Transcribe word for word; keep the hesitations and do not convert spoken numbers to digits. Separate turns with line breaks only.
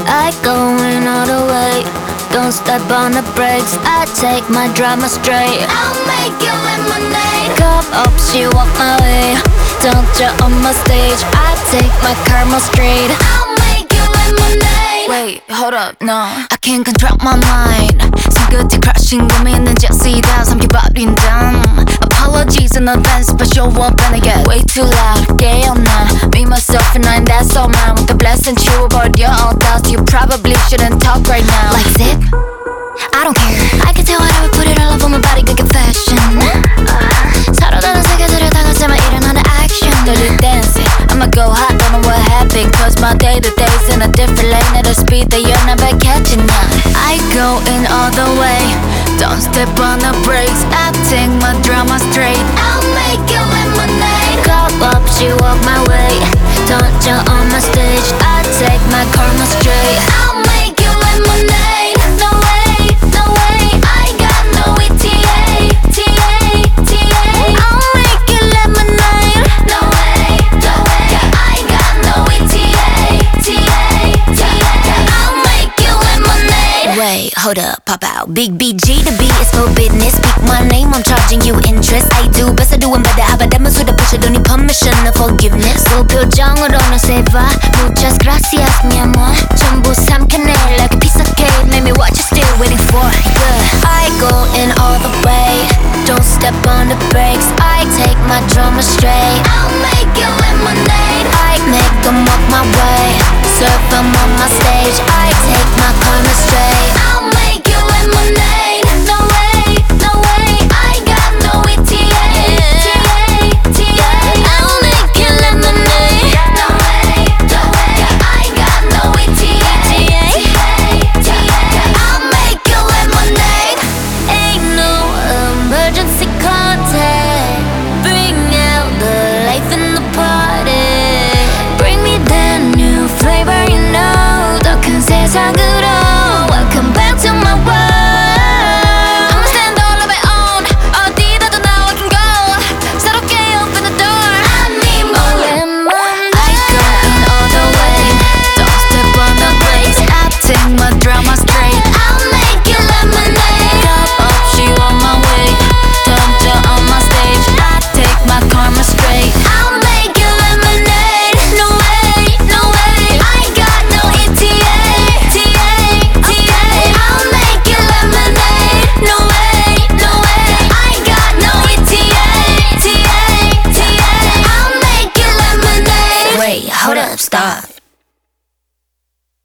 I going all the way, don't step on the brakes. I take my drama straight. I'll make you lemonade. Cup up, she walk my way. Don't you on my stage. I take my karma straight. I'll make you lemonade.
Wait, hold up, no, I can't control my mind. 손끝이 crashing 고민은 jes이다 삼켜버린 damn. Apologies in advance, but show up and I get way too loud. 깨어나, me, myself and I, that's all mine. With the blessing 치워버려 all doubts. You probably shouldn't talk right now.
Like zip, I don't care. I can tell whatever, put it all up on my body, good fashion. 서로 다른 세계들을 다 같이만 일어나는 action.
Dirty dancing, I'ma go hot, don't know what happened. Cause my day to day's in a different lane. At a speed that you're never catching up. I go in all the way, don't step on the brakes. I take my drama straight.
I'll make you lemonade. Cup up, she walk my way. Don't you on my stage. I take my karma straight. I'll make you lemonade. No way, no way, I got no E T A, T A, T A. I'll make you lemonade. No way, no way, I got no E T A, T A, T A. I'll make you lemonade.
Wait, hold up, pop out. Big B G, the B is for business. Speak my name, I'm charging you interest. I do best, I do and better. 아바다만 수다 부셔 don't need permission or forgiveness.
무표정으로는 say bye. Muchas gracias, mi amor. 전부 삼켜내 like a piece of cake. Let me what you still waiting for. Yeah. I go in all the way, don't step on the brakes. I take my drama straight. I'll make you lemonade. I make them walk my way. Serve them on my stage. I take my karma straight.